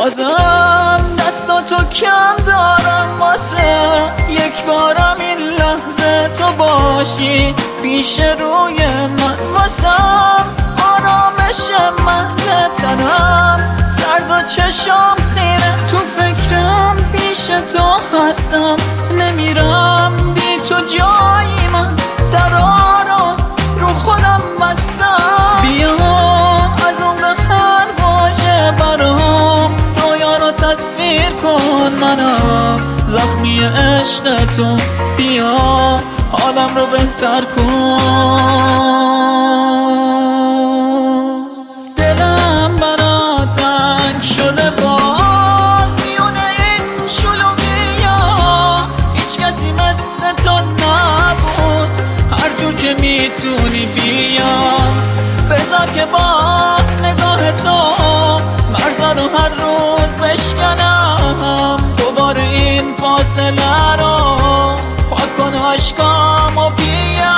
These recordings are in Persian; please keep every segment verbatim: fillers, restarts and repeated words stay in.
بازم دستاتو کم دارم واسه یک بارم این لحظه تو باشی پیش روی من، واسم آرامش محض تنم سرد و چشام خیره تو فکرم پیش تو هستم نمیرم بی تو جایی من درا رو رو خودم بستم. بیا از اون هر واژه برام رویا رو تصویر کن، منم زخمی عشق تو، بیا حالم رو بهتر کن. دلم برا تنگ شده باز میونه این شلوغیا، هیچ کسی مثل تو نبود، هر جور که میتونی بیا بذار که با نگاه تو مرزا رو هر روز بشکنم، دوباره این فاصله رو پاک کن عشقام و بیا.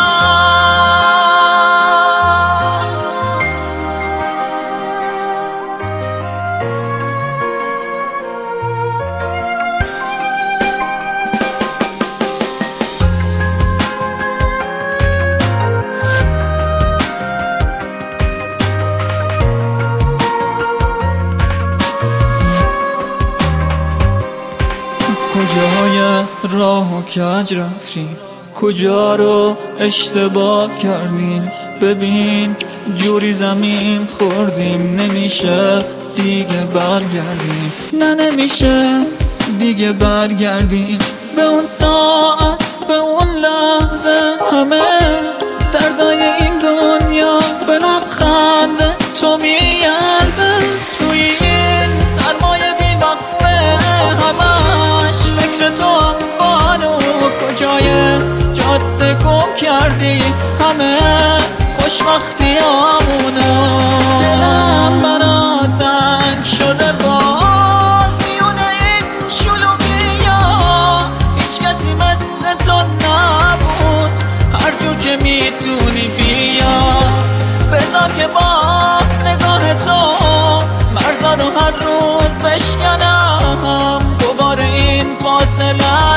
کجای راه و کج رفتیم، کجا رو اشتباه کردیم، ببین جوری زمین خوردیم، نمیشه دیگه برگردیم، نه نمیشه دیگه برگردیم به اون ساعت به اون لحظه، همه دردای این دنیا به لبخند تو میارزه، توی این سرمایه بی وقفه همش فکر تو هم بانو، کجای جاده گم کردی همه خوشبختی آمونو. دلم برا تنگ شده باز میونه این شلوغیا، هیچ کسی مثل تو نبود، هر جور که میتونی بیا بذار که با نگاه تو مرزا رو هر روز بشکنم، دوباره این فاصله